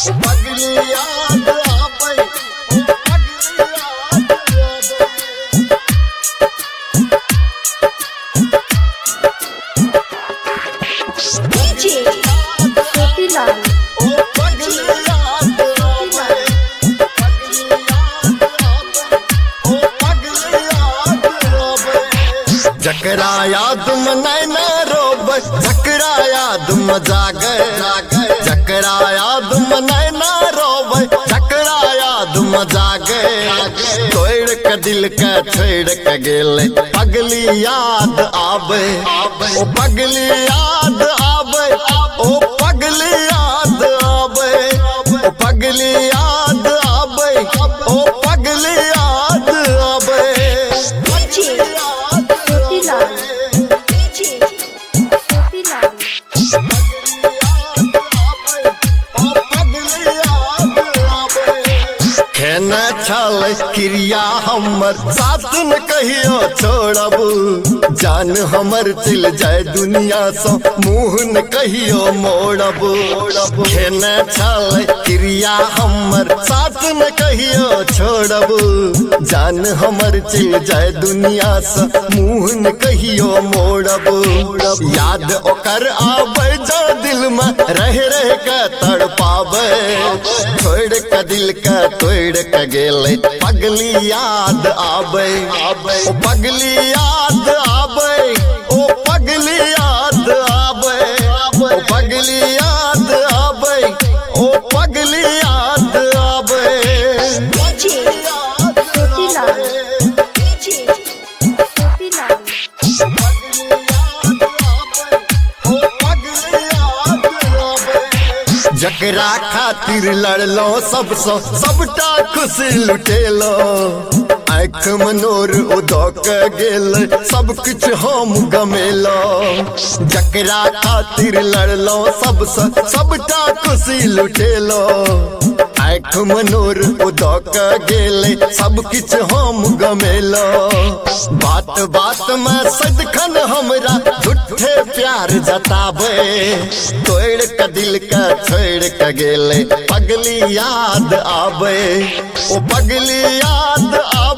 पगली याद आवे, DJ Sopilan. जकरा याद में नैना रोब, जकरा याद में जागे, जकरा याद में नैना रोब, जकरा याद में जागे। तोड़ के दिल के छोड़ के गेले, पगली याद आवे, ओ पगली याद आवे, ओ पगली याद आवे, ओ पगली याद आवे, ओ पगली याद आवे। DJ Sopilan. खेना छल क्रिया हमर साथ न कहियो छोड़ब, जान हमर चल जाए दुनिया से मुँह न कहियो मोड़ब। खेना छल क्रिया हमर साथ न कहियो छोड़ब, जान हमर चल जाए दुनिया से मुँह न कहियो मोड़ब। याद ओकर आवे जो दिल में रह रह के तड़पावे, छोड़ के दिल के तोड़ के गेले, पगली याद आवे, ओ पगली याद आवे, ओ पगली याद आवे, ओ पगली याद आवे, ओ पगली याद आवे। DJ Sopilan. जकरा खातिर लड़लो सबसे सबटा खुशी लुटेलो, आँख मनोर उदक गेल सब कुछ हम गमेलो। जकरा खातिर लड़लो सबसे सबटा खुशी लुटेलो, आँख मनोर उदक गेल सब कुछ हम गमेलो। बात बात में सदखन हमरा झूठे प्यार जतावे, तोड़ के दिल का छोड़ के गेले, पगली याद आवे, ओ पगली याद आवे।